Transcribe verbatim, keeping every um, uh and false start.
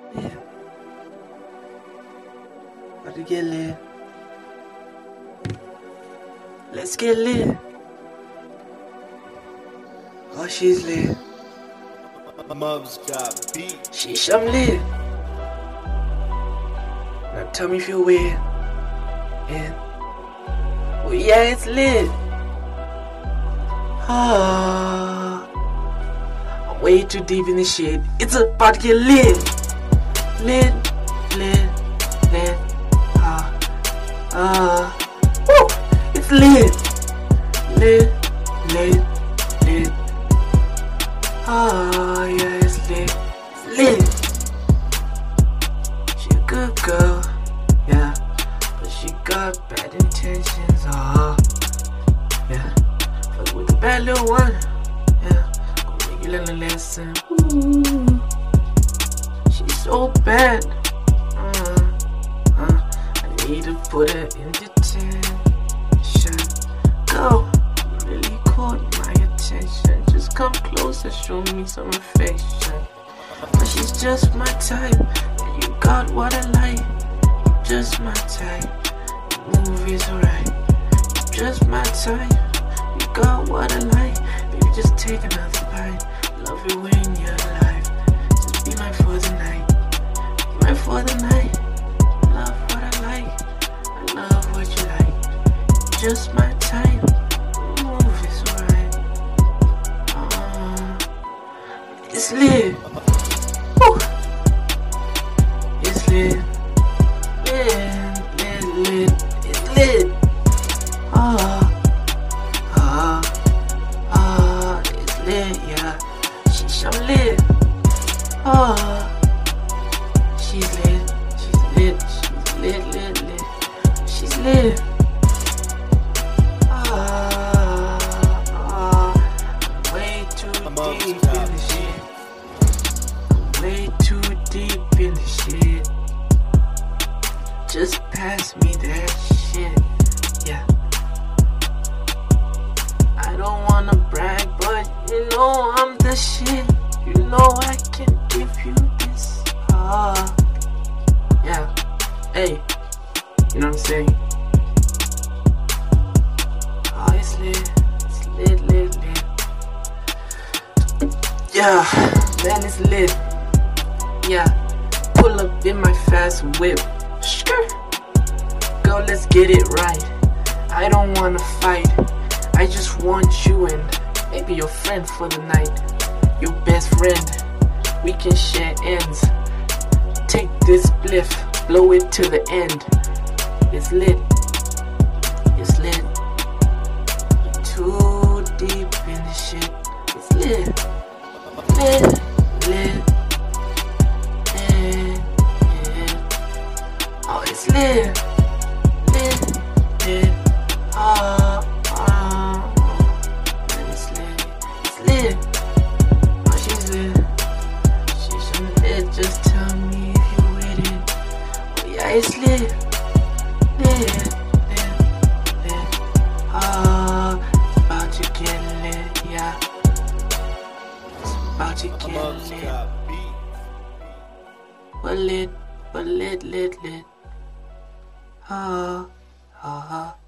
Yeah. About to get lit. Let's get lit. Oh, she's lit. Mubs got beat. Sheesh, I'm lit. Now tell me if you're weird. And well, yeah, it's lit. Ah, I'm way too deep in this shit. It's about to get lit. Lit, lit, lit. Ah, ah. Woo! It's lit. Lit, lit, lit. Ah, yeah, it's lit. It's lit. She a good girl, yeah, but she got bad intentions. Ah, yeah. Fuck with the bad little one, yeah. Gonna make you learn a lesson. Ooh, she's so bad. Uh, uh, I need to put her in detention. Go, you really caught my attention. Just come closer, show me some affection. But she's just my type, and you got what I like. Just my type, your movies alright. Just my type, you got what I like. Baby, just take another bite. Love it when you're alive. Just be mine for the night. Be mine for the night. Love what I like. I love what you like. Just my type. Movies alright. Uh, it's lit. Woo. It's lit. Lit, lit, lit. It's lit. Ah, ah, ah. It's lit, yeah. Sheesh, I'm lit. Ah, she's lit. She's lit. She's lit, lit, lit. She's lit. Ah, ah. Way too deep in the shit. Way too deep in the shit. Just pass me that shit. Yeah. I don't wanna brag, but you know I'm the shit. You know I can give you this. Ah. Yeah. Hey. You know what I'm saying? Oh, it's lit. It's lit, lit, lit. Yeah. Man, it's lit. Yeah. Pull up in my fast whip. Skrr. Go, let's get it right. I don't wanna fight. I just want you and maybe your friend for the night. Your best friend. We can share ends. Take this spliff, blow it to the end. It's lit. It's lit. Too deep in the shit. It's lit. Lit. Lit. Lit. Lit. Oh, it's lit. Lit. Lit. Ah. Ah. Man, it's lit. It's lit. Oh, she's lit. She's lit. Just tell me if you're with it. Oh, yeah, it's lit. Lit. Lit. Lit. Ah. It's about to get lit. Yeah. It's about to get Mubs lit. got beat. Well lit. Well lit. Lit. Lit. Ah. Ah.